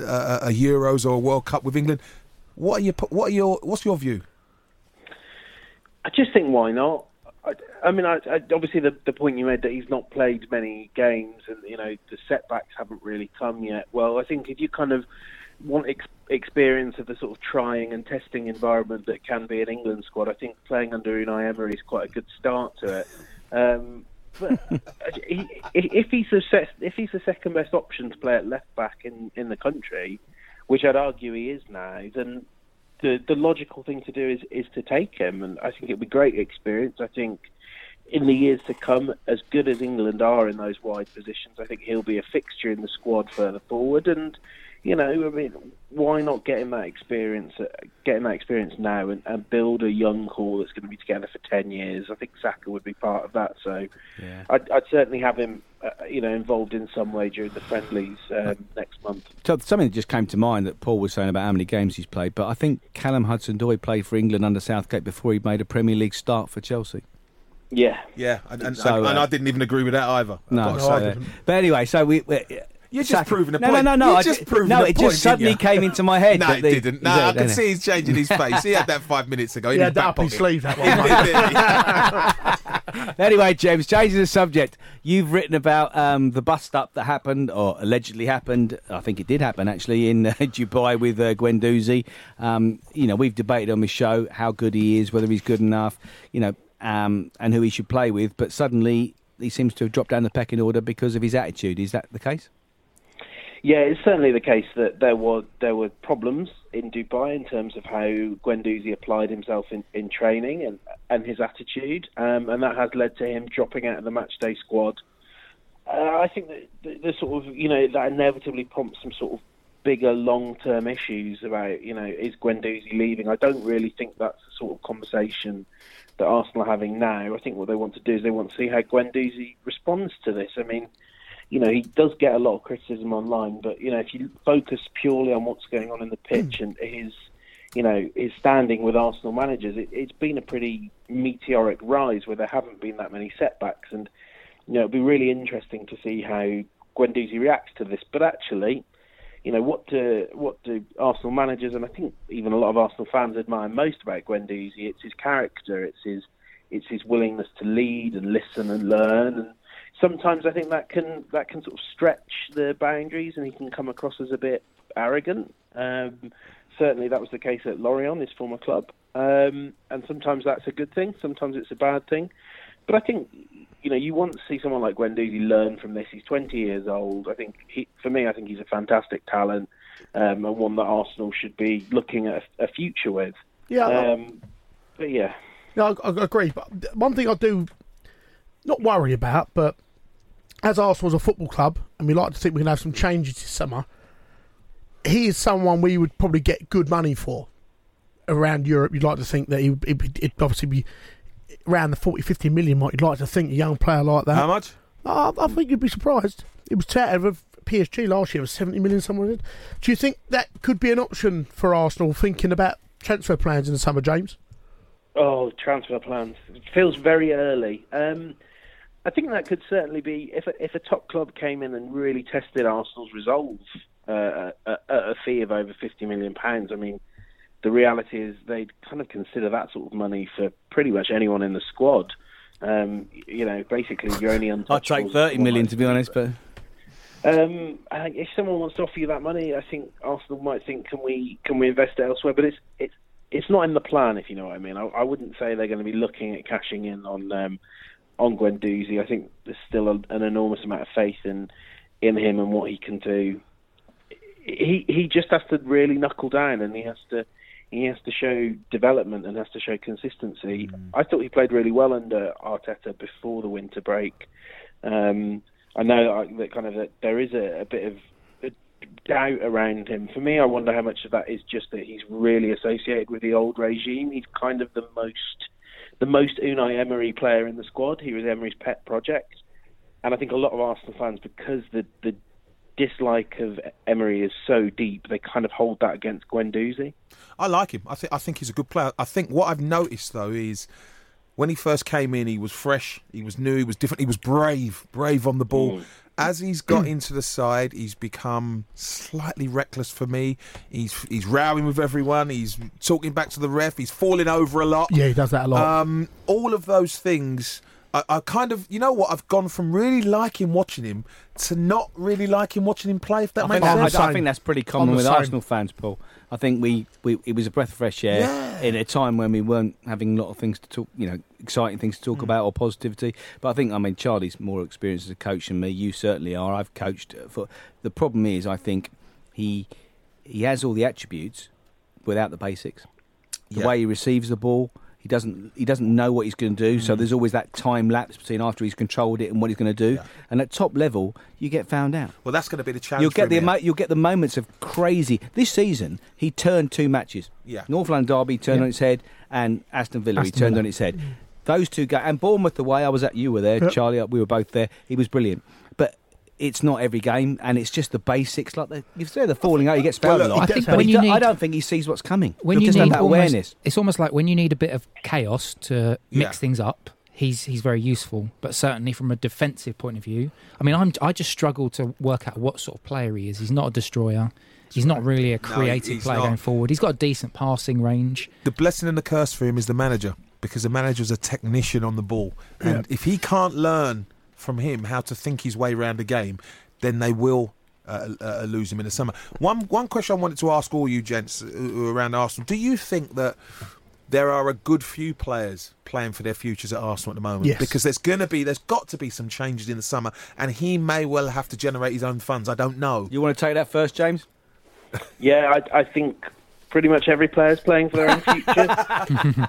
a Euros or a World Cup with England. What's your view? I just think, why not? I mean, obviously the point you made that he's not played many games and the setbacks haven't really come yet. Well, I think if you kind of want experience of the sort of trying and testing environment that can be an England squad, I think playing under Unai Emery is quite a good start to it. But if he's the second best option to play at left back in the country, which I'd argue he is now, then the logical thing to do is to take him, and I think it'd be great experience. I think in the years to come, as good as England are in those wide positions, I think he'll be a fixture in the squad further forward. And why not getting that experience now and build a young core that's going to be together for 10 years? I think Saka would be part of that. So yeah. I'd certainly have him, involved in some way during the friendlies next month. So something that just came to mind that Paul was saying about how many games he's played, but I think Callum Hudson-Odoi played for England under Southgate before he made a Premier League start for Chelsea. Yeah, and I didn't even agree with that either. No, but anyway, so you're just proving a point. No, it just suddenly came into my head. No, it didn't. No, I can see he's changing his face. He had that 5 minutes ago. He had that up his sleeve, that one. Anyway, James, changing the subject. You've written about the bust-up that happened, or allegedly happened. I think it did happen, actually, in Dubai with Guendouzi. We've debated on the show how good he is, whether he's good enough, and who he should play with. But suddenly he seems to have dropped down the pecking order because of his attitude. Is that the case? Yeah, it's certainly the case that there were problems in Dubai in terms of how Guendouzi applied himself in training and his attitude, and that has led to him dropping out of the matchday squad. I think that the sort of that inevitably prompts some sort of bigger long-term issues about is Guendouzi leaving? I don't really think that's the sort of conversation that Arsenal are having now. I think what they want to do is they want to see how Guendouzi responds to this. I mean, he does get a lot of criticism online, but, if you focus purely on what's going on in the pitch and his standing with Arsenal managers, it's been a pretty meteoric rise where there haven't been that many setbacks. And, it'll be really interesting to see how Guendouzi reacts to this. But actually, what do Arsenal managers, and I think even a lot of Arsenal fans, admire most about Guendouzi? It's his character, it's his willingness to lead and listen and learn. And sometimes I think that can sort of stretch the boundaries, and he can come across as a bit arrogant. Certainly, that was the case at Lorient, his former club. And sometimes that's a good thing, sometimes it's a bad thing. But I think you want to see someone like Guendouzi learn from this. He's 20 years old. I think he's a fantastic talent, and one that Arsenal should be looking at a future with. Yeah. But yeah. No, I agree. But one thing I do not worry about, but as Arsenal's a football club, and we like to think we can have some changes this summer, he is someone we would probably get good money for around Europe. You'd like to think that it'd obviously be around the 40-50 million mark. You'd like to think a young player like that. How much? I think you'd be surprised. It was touted of PSG last year. It was 70 million, somewhere. Do you think that could be an option for Arsenal, thinking about transfer plans in the summer, James? Oh, transfer plans. It feels very early. I think that could certainly be, if a top club came in and really tested Arsenal's resolve at a fee of over £50 million. I mean, the reality is they'd kind of consider that sort of money for pretty much anyone in the squad. Basically, you're only untouchables. I'd take 30 million, to be honest, but if someone wants to offer you that money, I think Arsenal might think, can we invest it elsewhere? But it's not in the plan, if you know what I mean. I wouldn't say they're going to be looking at cashing in on Guendouzi. I think there's still an enormous amount of faith in him and what he can do. He just has to really knuckle down, and he has to show development and has to show consistency. I thought he played really well under Arteta before the winter break. I know that there is a bit of doubt around him. For me, I wonder how much of that is just that he's really associated with the old regime. He's kind of the most Unai Emery player in the squad. He was Emery's pet project, and I think a lot of Arsenal fans, because the dislike of Emery is so deep, they kind of hold that against Guendouzi. I like him. I think he's a good player. I think what I've noticed though is when he first came in, he was fresh, he was new, he was different, he was brave on the ball. As he's got into the side, he's become slightly reckless for me. He's rowing with everyone. He's talking back to the ref. He's falling over a lot. Yeah, he does that a lot. All of those things, I kind of, you know what? I've gone from really liking watching him to not really liking watching him play. If that makes sense. I think that's pretty common with Arsenal fans, Paul. I think it was a breath of fresh air in a time when we weren't having a lot of things to talk, exciting things to talk about or positivity. But I think, Charlie's more experienced as a coach than me. You certainly are. I've coached. The problem is, I think he has all the attributes without the basics. the way he receives the ball. He doesn't know what he's going to do, so there's always that time lapse between after he's controlled it and what he's going to do. Yeah. And at top level, you get found out. Well, that's going to be the challenge. You'll get the moments of crazy. This season, he turned 2 matches. Yeah. North London Derby turned on its head, and Aston Villa he turned on its head. Those two guys, and Bournemouth, the way you were there, Charlie, we were both there. He was brilliant, but it's not every game, and it's just the basics. Like you say, the falling out, he gets fouled a lot. I don't think he sees what's coming. When you just need that awareness, it's almost like when you need a bit of chaos to mix things up. He's very useful, but certainly from a defensive point of view, I mean, I just struggle to work out what sort of player he is. He's not a destroyer. He's not really a creative player going forward. He's got a decent passing range. The blessing and the curse for him is the manager, because the manager's a technician on the ball, and if he can't learn from him how to think his way around a game, then they will lose him in the summer. One question I wanted to ask all you gents who are around Arsenal: do you think that there are a good few players playing for their futures at Arsenal at the moment? Yes. Because there's got to be some changes in the summer, and he may well have to generate his own funds. I don't know. You want to take that first, James? Yeah, I think pretty much every player's playing for their own future.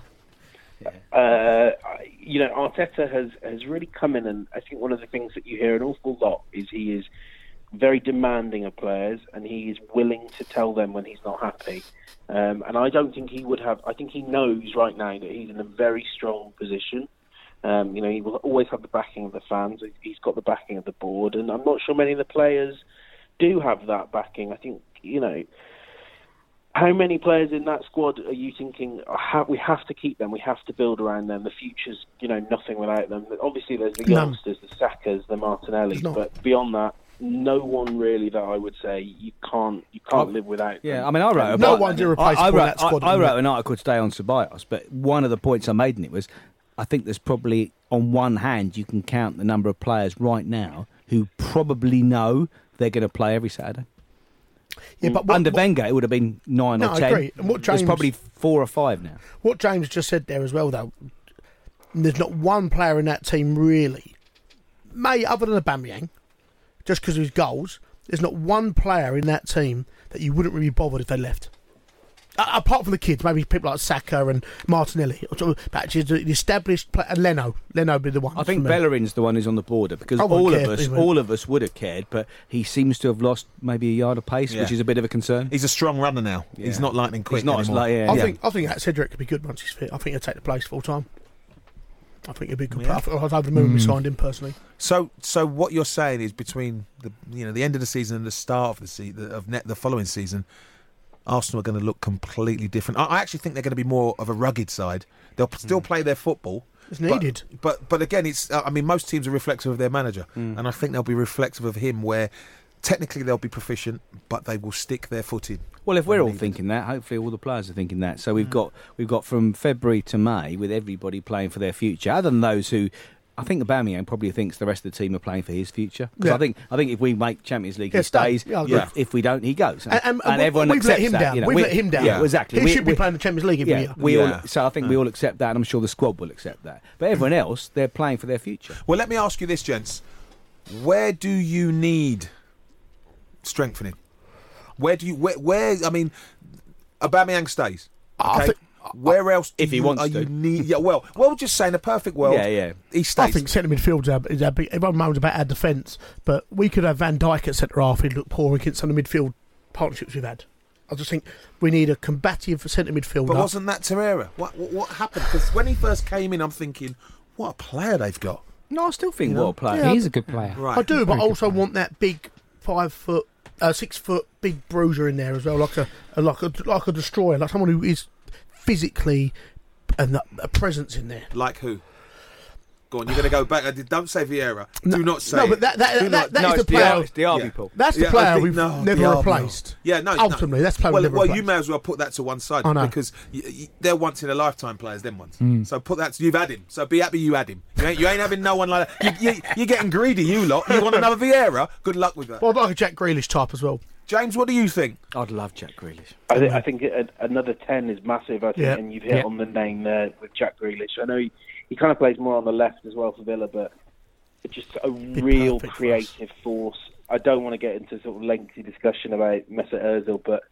Arteta has really come in, and I think one of the things that you hear an awful lot is he is very demanding of players, and he is willing to tell them when he's not happy. And I don't think he would have. I think he knows right now that he's in a very strong position. He will always have the backing of the fans. He's got the backing of the board, and I'm not sure many of the players do have that backing. I think, how many players in that squad are you thinking, we have to keep them, we have to build around them, the future's, nothing without them? Obviously there's the youngsters, the Sakas, the Martinellis, but beyond that, no one really that I would say you can't live without. Yeah, them. I mean, I wrote no one's irreplaceable in that squad. I wrote an article today on Ceballos, but one of the points I made in it was, I think there's probably, on one hand, you can count the number of players right now who probably know they're going to play every Saturday. Yeah, but under Wenger, it would have been 9 or 10. I agree. And there's probably 4 or 5 now. What James just said there as well, though, there's not one player in that team really, other than Aubameyang, just because of his goals, there's not one player in that team that you wouldn't really be bothered if they left. Apart from the kids, maybe people like Saka and Martinelli, but actually the established player, and Leno would be the one. I think Bellerin's the one who's on the border, because all of us would have cared, but he seems to have lost maybe a yard of pace, which is a bit of a concern. He's a strong runner now. Yeah. He's not lightning quick anymore. I think that Cedric could be good once he's fit. I think he'll take the place full time. I think he'll be good. I'd over the moon we signed him personally. So what you're saying is between the end of the season and the start of the following season, Arsenal are going to look completely different. I actually think they're going to be more of a rugged side. They'll still play their football. It's needed. But again, it's. Most teams are reflective of their manager, and I think they'll be reflective of him. Where technically they'll be proficient, but they will stick their foot in. Well, if we're all thinking that, hopefully all the players are thinking that. So we've got from February to May with everybody playing for their future, other than those who. I think Aubameyang probably thinks the rest of the team are playing for his future. Because I think if we make Champions League, he stays. If we don't, he goes. And everyone we've accepts let him that. down. We've let him down. Yeah, exactly. He should be playing the Champions League every year. So I think we all accept that, and I'm sure the squad will accept that. But everyone else, they're playing for their future. Well, let me ask you this, gents. Where do you need strengthening? Where I mean, Aubameyang stays. Okay? Where else? If he wants to. Well, just saying, in a perfect world, he stays. I think centre midfield is our big. Everyone moans about our defence, but we could have Van Dijk at centre half. He'd look poor against some of the midfield partnerships we've had. I just think we need a combative centre midfielder. But wasn't that Torreira? What happened? Because when he first came in, I'm thinking, what a player they've got. No, I still think what a player. Yeah, he's a good player. Right. I do, but I also want that big 6 foot big bruiser in there as well, like a destroyer, like someone who is physically and a presence in there. Like who? Go on, you're going to go back. Don't say Vieira. Do not say. No, but that is the player. It's Diaby, Paul. That's the player we've never replaced. Yeah, no. Ultimately, that's the player we've never replaced. Well, you may as well put that to one side because they're once in a lifetime players. Them ones. So put that. You've had him. So be happy you had him. You ain't having no one like that. You're getting greedy, you lot. You want another Vieira? Good luck with that. Well, I'd like a Jack Grealish type as well. James, what do you think? I'd love Jack Grealish. I think another 10 is massive. I think, and you've hit on the name there with Jack Grealish. I know he kind of plays more on the left as well for Villa, but it's just a real creative force. I don't want to get into sort of lengthy discussion about Mesut Ozil, but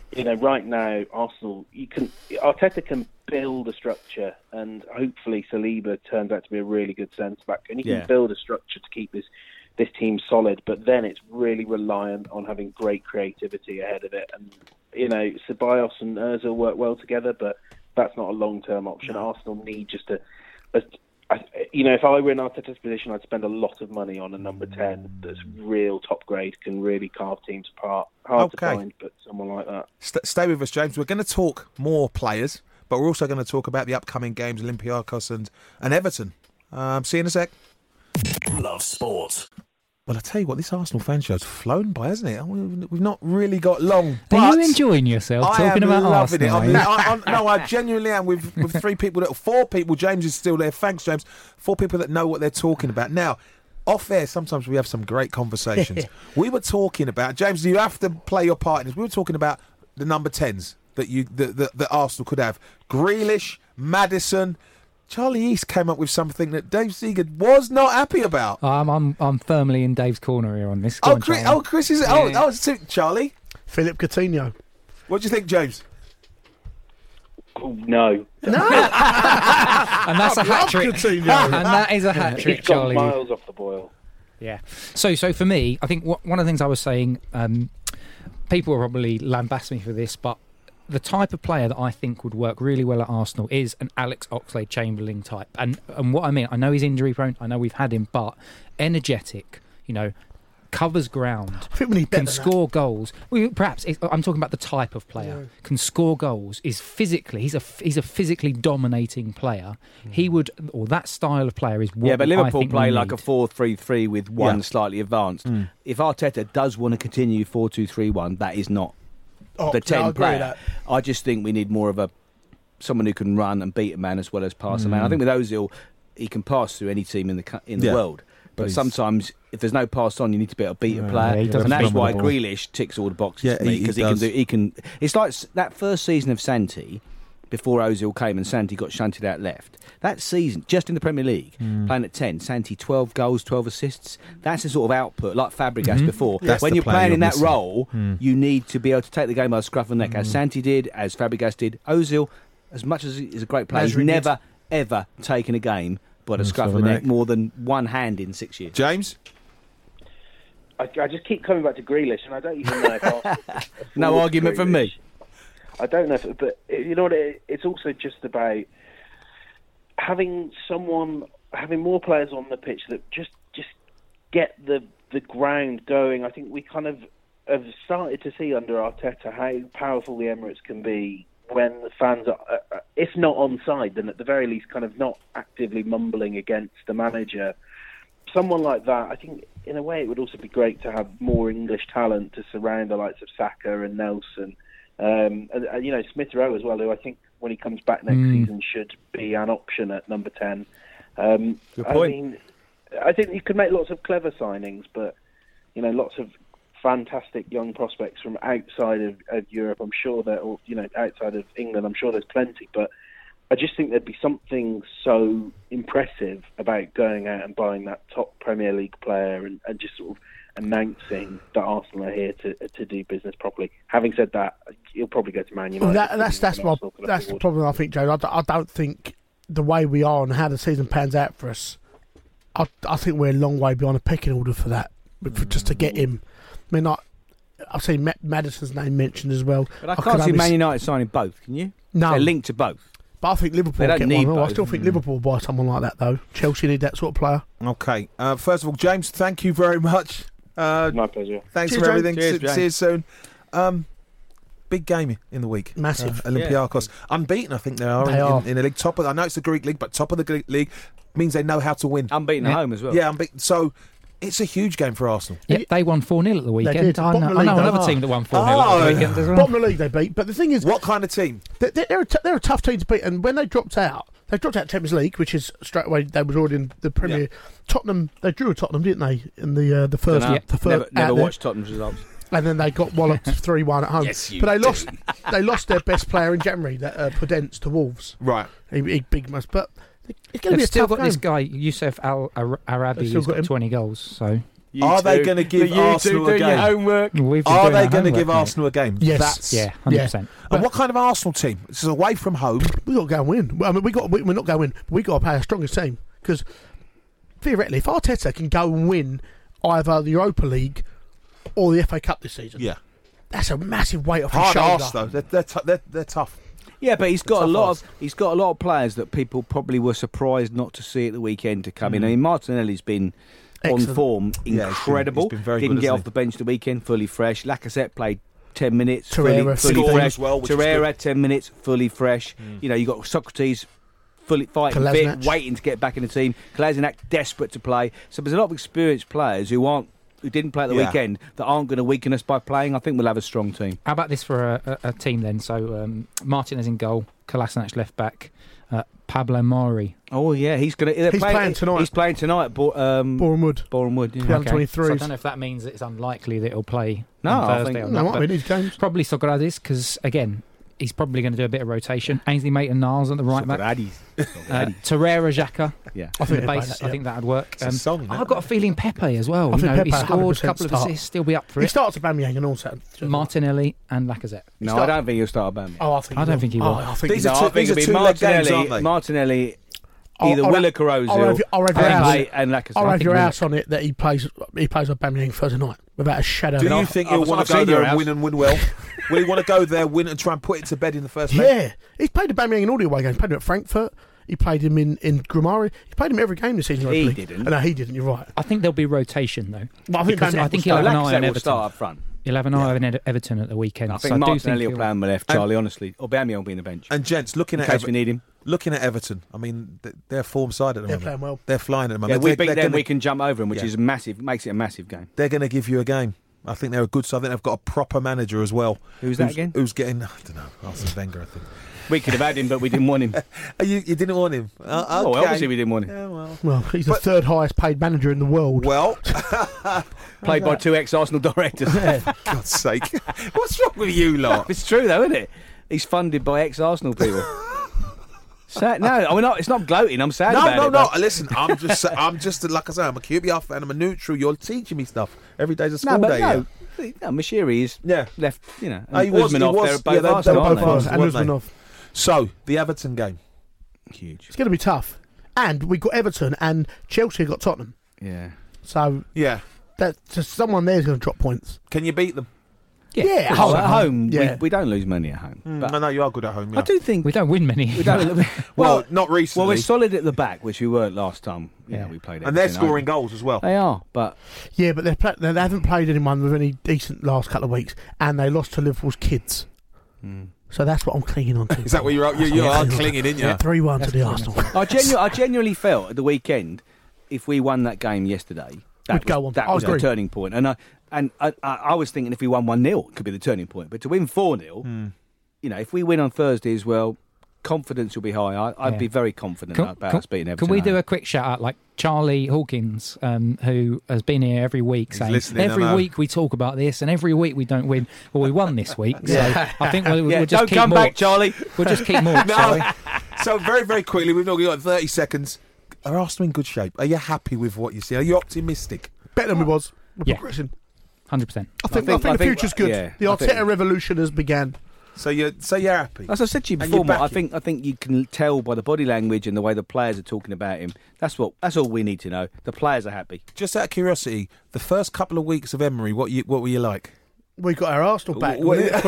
right now, Arsenal, Arteta can build a structure, and hopefully Saliba turns out to be a really good centre-back, and he can build a structure to keep this team solid, but then it's really reliant on having great creativity ahead of it. And, Ceballos and Ozil work well together, but that's not a long-term option. No. Arsenal need just if I were in Arteta's position, I'd spend a lot of money on a number 10 that's real top grade, can really carve teams apart. Hard to find, but someone like that. Stay with us, James. We're going to talk more players, but we're also going to talk about the upcoming games, Olympiacos and Everton. See you in a sec. Love sport. Well, I tell you what, this Arsenal fan show's flown by, hasn't it? We've not really got long. Are you enjoying yourself talking about Arsenal? I genuinely am. With 4 people. James is still there. Thanks, James. 4 people that know what they're talking about. Now, off air, sometimes we have some great conversations. We were talking about, James, you have to play your part in this. We were talking about the number 10s that Arsenal could have. Grealish, Maddison. Charlie East came up with something that Dave Seeger was not happy about. I'm firmly in Dave's corner here on this. Chris is. Charlie. Philip Coutinho. What do you think, James? No. And that's a hat trick. And that is a hat trick, Charlie. He's got miles off the boil. Yeah. So for me, I think one of the things I was saying, people will probably lambast me for this, but the type of player that I think would work really well at Arsenal is an Alex Oxlade-Chamberlain type. And what I mean, I know he's injury prone, I know we've had him, but energetic, covers ground, I think we need better can score goals. Well, perhaps I'm talking about the type of player. Can score goals, is physically, he's a physically dominating player. He would, or that style of player is what but Liverpool play like need. a 4-3-3 with one slightly advanced. If Arteta does want to continue 4-2-3-1, that is not the 10 player. I just think we need more of someone who can run and beat a man as well as pass a man. I think with Ozil, he can pass through any team in the world. But sometimes, if there's no pass on, you need to be able to beat a player, and that's why Grealish ticks all the boxes for me, because he can. It's like that first season of Santi, before Ozil came and Santi got shunted out left. That season, just in the Premier League, playing at 10, Santi 12 goals, 12 assists. That's the sort of output, like Fabregas before. When you're playing in that role, you need to be able to take the game by the scruff of the neck, as Santi did, as Fabregas did. Ozil, as much as he's a great player, he's never, ever taken a game by the scruff of the neck more than one hand in 6 years. James? I just keep coming back to Grealish, and I don't even know if Arsenal... No argument from me. I don't know, but you know what? It's also just about having more players on the pitch that just get the ground going. I think we kind of have started to see under Arteta how powerful the Emirates can be when the fans are, if not on side, then at the very least kind of not actively mumbling against the manager. Someone like that, I think, in a way, it would also be great to have more English talent to surround the likes of Saka and Nelson. And Smith Rowe as well, who I think when he comes back next season should be an option at number 10. Good point. I think you could make lots of clever signings, but lots of fantastic young prospects from outside of Europe. I'm sure that, or outside of England, I'm sure there's plenty. But I just think there'd be something so impressive about going out and buying that top Premier League player and just sort of announcing that Arsenal are here to do business properly. Having said that, you'll probably go to Man United. That's the problem, I think, Joe. I don't think the way we are and how the season pans out for us, I think we're a long way behind the pecking order for that, just to get him. I mean, I've seen Maddison's name mentioned as well. But I can't see Man United signing both, can you? No. They're linked to both. But I think Liverpool don't get need one. both. I still think Liverpool will buy someone like that, though. Chelsea need that sort of player. Okay. First of all, James, thank you very much. My pleasure. Thanks Cheers, for everything. Cheers, See you soon. Big game in the week. Massive. Olympiacos. Unbeaten, I think they are in the league. I know it's the Greek league, but top of the league means they know how to win. Unbeaten at home as well. Yeah, unbeaten. So it's a huge game for Arsenal. Yeah, they won 4-0 at the weekend. They did. I know another team that won 4-0 at the weekend as well. Bottom of the league they beat. But the thing is... What kind of team? They're a tough team to beat. And when they dropped out Champions League, which is straight away, they was already in the Premier. Yeah. Tottenham, they drew with Tottenham, didn't they? In the first... Never watched Tottenham's results. And then they got walloped 3-1 at home. Yes, but they lost their best player in January, Podence, to Wolves. Right. Big must. But it's going to be a still tough got game. this guy, Youssef Al-Arabi, who's got 20 goals. So Are they going to give Arsenal a game? Homework. Are they going to give Arsenal a game? Yes. Yeah, 100%. And what kind of Arsenal team? This is away from home. We got to go and win. I mean, we're not going to win. But we got to play our strongest team because theoretically, if Arteta can go and win either the Europa League or the FA Cup this season, that's a massive weight off his shoulder. Hard arse, though. They're tough. Yeah, but he's got a lot of players that people probably were surprised not to see at the weekend to come in. I mean, Martinelli's been excellent on form, incredible. He's been very Didn't good, get hasn't off the bench the weekend, fully fresh. Lacazette played 10 minutes, Torreira, fully fresh. as well, which Torreira, is 10 minutes, fully fresh. You know, you got Socrates fully fighting fit, waiting to get back in the team. Kolasinac desperate to play. So there's a lot of experienced players who didn't play at the weekend that aren't going to weaken us by playing. I think we'll have a strong team. How about this for a team then? So Martinez in goal, Kolasinac left back, Pablo Mari. Oh yeah, he's playing tonight. He's playing tonight at Boreham Wood. Yeah. Okay. So I don't know if that means it's unlikely that he'll play No, on I Thursday think- or No, not. might be these games. Probably Socrates because again he's probably going to do a bit of rotation. Ainsley Maitland-Niles at the right back. Torreira, Xhaka. Yeah, I think the they play base. that, I think that'd work. It's a song, isn't it? I've got a feeling Pepe as well. I think Pepe he scored a 100% couple of start. assists. He'll be up for He it. starts at Aubameyang and also Martinelli and Lacazette. No, I don't think he'll start Aubameyang. Oh, I don't think he will. I think These he are will. two- I think it'll be two-leg games, aren't they? Martinelli, I'll- either I'll- Willa I'll Carosil, have your house. Pepe and Lacazette. I'll have your Willa- house on it that he plays Aubameyang Thursday night without a shadow. Do of a you doubt. think he'll want I've to go seen there your and house. win and win well? Will he want to go there, win and try and put it to bed in the first leg? Yeah, he's played Aubameyang in all the away games. He played him at Frankfurt. He played him in Grimari. He played him every game this season. He I believe. didn't. No, he didn't. You're right. I think there'll be rotation though. But I think Because Aubameyang I think will he'll have an eye Lacazette on will Everton. start up front. He'll have an eye on Everton at the weekend. I so think I do Martinelli will he'll- play on the left, Charlie, honestly. Aubameyang will be in the bench. And gents, looking In at case we need him. looking at Everton, I mean, they're form side at the They're moment. playing well. They're flying at the Yeah, moment. we They're beat them, gonna- we can jump over them, which Yeah. is massive. Makes it a massive game. They're going to give you a game. I think they're a good side. I think they've got a proper manager as well. Who's that again? Who's getting? I don't know. Arsene Wenger, I think. We could have had him, but we didn't want him. You didn't want him. Okay. Oh, obviously we didn't want him. Yeah, well. Well, he's the third highest paid manager in the world. Well, Played by two ex-Arsenal directors. God's sake, what's wrong with you lot? It's true, though, isn't it? He's funded by ex-Arsenal people. Sad, no, I mean, it's not gloating. I'm sad about it. No. but- Listen, I'm just like I say, I'm a QPR fan. I'm a neutral. You're teaching me stuff every day's a No, school but day. no. No, Mashiri is left, you know. Oh, he was- Usmanov, he was- they're both yeah, they're Arsenal, both aren't they? Arsenal. and weren't they? Usmanov. So the Everton game. Huge. It's going to be tough. And we got Everton and Chelsea got Tottenham. Yeah. So Yeah. that just someone there's going to drop points. Can you beat them? Yeah, Oh, at home, Yeah. we don't lose money at home. But I know you are good at home. Yeah. I do think We don't win many. we don't. Well, not recently. Well, we're solid at the back, which we weren't last time. Yeah. We played. and they're Everton, aren't scoring goals as well. They are, but Yeah, but they haven't played anyone with any decent last couple of weeks, and they lost to Liverpool's kids. So that's what I'm clinging on to. Is that what you are clinging, isn't you? Yeah, 3-1 to the Arsenal. I genuinely felt at the weekend, if we won that game yesterday, We'd go on. that I was the agree. turning point. And I was thinking if we won 1-0, it could be the turning point. But to win 4-0, you know, if we win on Thursday as well, confidence will be high. I'd be very confident about us beating Everton. Can we do a quick shout out, like Charlie Hawkins, who has been here every week, saying listening, I every know. week we talk about this, and every week we don't win. Well, we won this week, so I think we'll just don't keep come more. back, Charlie. We'll just keep more. shall we? So very, very quickly, we've only got 30 seconds. Are Arsenal in good shape? Are you happy with what you see? Are you optimistic? Better than we was. We're Yeah. progressing. 100%. I think the future's good. yeah, the I Arteta think- revolution has begun. So you're happy? As I said to you And before, you Matt, back him. I think you can tell by the body language and the way the players are talking about him. That's all we need to know. The players are happy. Just out of curiosity, the first couple of weeks of Emery, what were you like? We got our Arsenal back. Well, wasn't it?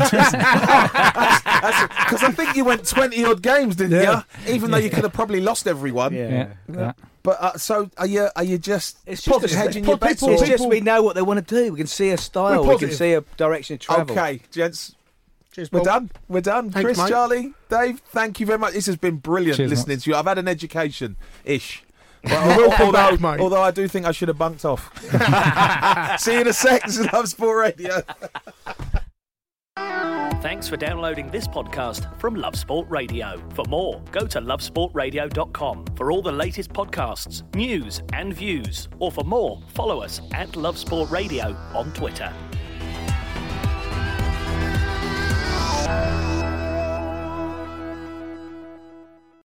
Because I think you went 20 odd games, didn't you? Even though you could have probably lost everyone. Yeah. But so are you just? It's put just hedging your bets? It's or- just we know what they want to do. We can see a style. We're We can positive. see a direction of travel. Okay, gents. Cheers, We're Paul. done. We're done. Thanks, Chris, mate. Charlie, Dave, thank you very much. This has been brilliant Cheers, listening to you. I've had an education-ish. But will come back, mate. although I do think I should have bunked off. See you in a sec. This is Love Sport Radio. Thanks for downloading this podcast from Love Sport Radio. For more, go to lovesportradio.com for all the latest podcasts, news and views. Or for more, follow us at Love Sport Radio on Twitter.